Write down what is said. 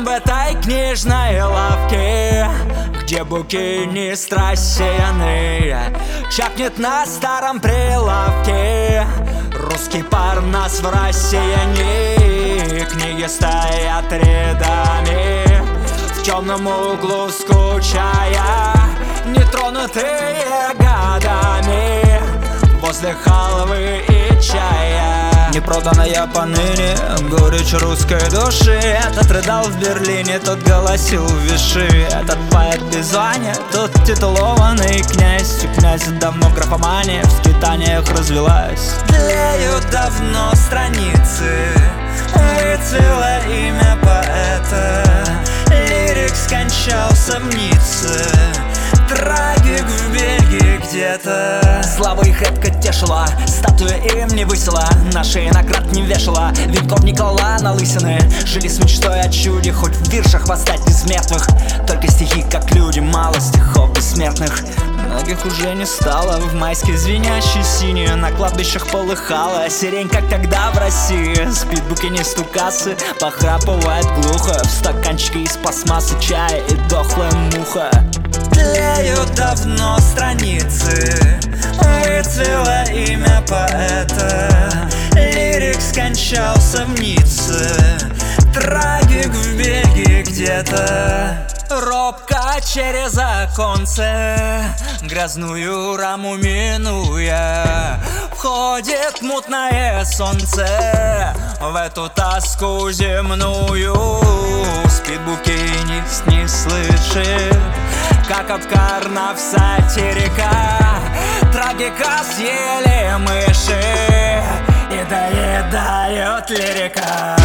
в этой книжной лавке, где буки не страсены, чапнет на старом прилавке русский парнас в рассеянии. Книги стоят рядами в темном углу, скучая, нетронутые годами, возле халвы и чая. Непроданная поныне горечь русской души. Этот рыдал в Берлине, тот голосил в Виши. Этот поэт без звания, тот титулованный князь. У князя давно графомания в скитаниях развелась. Тлеют давно страницы, выцвело имя поэта. Лирик скончался в Ницце, трагик в Бельгии где-то. Слава их редко тешила, статуя им не высила, на шее наград не вешала, венков не клала на лысины. Жили с мечтой о чуде, хоть в виршах восстать из мертвых. Только стихи как люди, мало стихов бессмертных. Многих уже не стало, в майской звенящей синей на кладбищах полыхала сирень, как тогда в России. Спит букинист у кассы, похрапывает глухо, в стаканчике из пластмассы чая и дохлая муха. Тлеют давно страницы, выцвело имя поэта. Лирик скончался в Ницце, трагик в Бельгии где-то. Робко через оконце, грязную раму минуя, входит мутное солнце в эту тоску земную. Спит букинист, не слышит, как Обкарнав сатирика. Трагика съели мыши и доедают лирика.